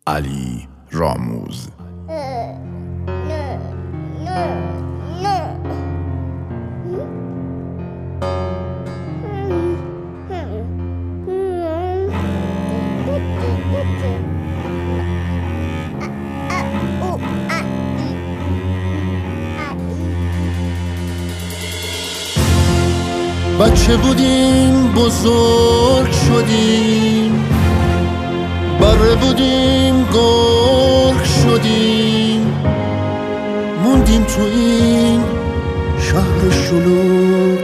علی راموز. بچه بودیم بزرگ شدیم، بره بودیم گرگ شدیم، موندیم تو این شهر شلوغ،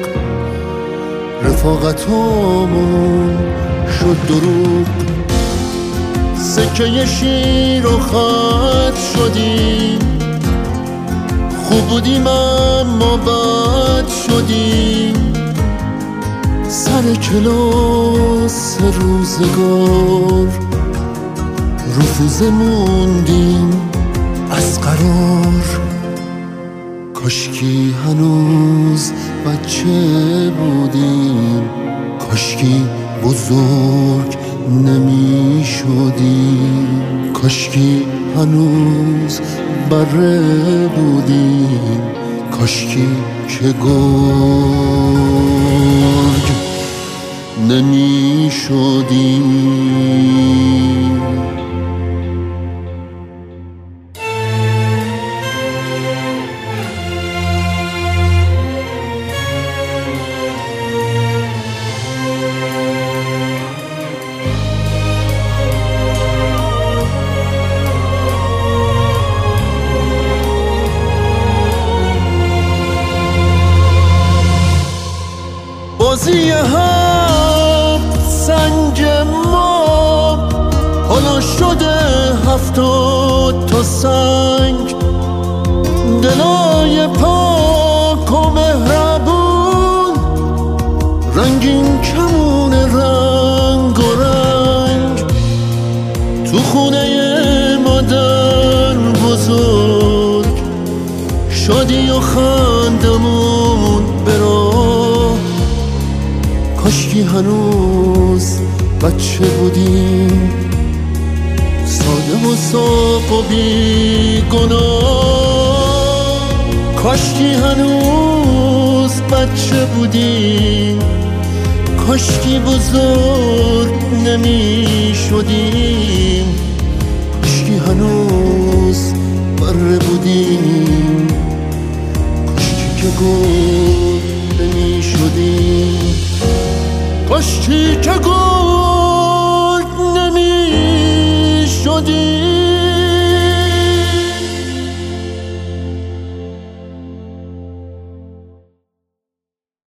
رفاقتامون شد دروغ، سکه شیر و خط شدیم، خوب بودیم اما بد شدیم، سر کلاس روزگار رفوزه موندیم از قرار. کاشکی هنوز بچه بودیم، کاشکی بزرگ نمی شدیم، کاشکی هنوز بره بودیم، کاشکی که گرگ نمی شدیم. بازی هفت سنگ ما حالا شده 70 تا سنگ، دلای پاک و مهربون رنگین کمون رنگ و رنگ، تو خونه مادر بزرگ شادی و خندمون براه. کاشکی هنوز بچه بودیم، ساده و صاف و بیگناه، کاشکی هنوز بچه بودیم، کاشکی بزرگ نمی شدیم، کاشکی هنوز بره بودیم، کاشکی که گل نمی شدیم، کاشکی که گرگ نمی شدیم.